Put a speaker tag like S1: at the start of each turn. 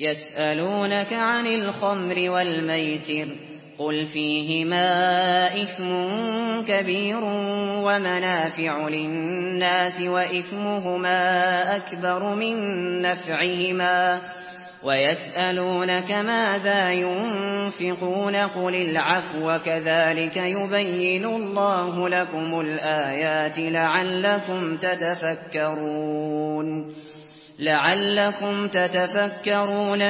S1: يسألونك عن الخمر والميسر قل فيهما إثم كبير ومنافع للناس وإثمهما أكبر من نفعهما ويسألونك ماذا ينفقون قل العفو كذلك يبين الله لكم الآيات لعلكم تتفكرون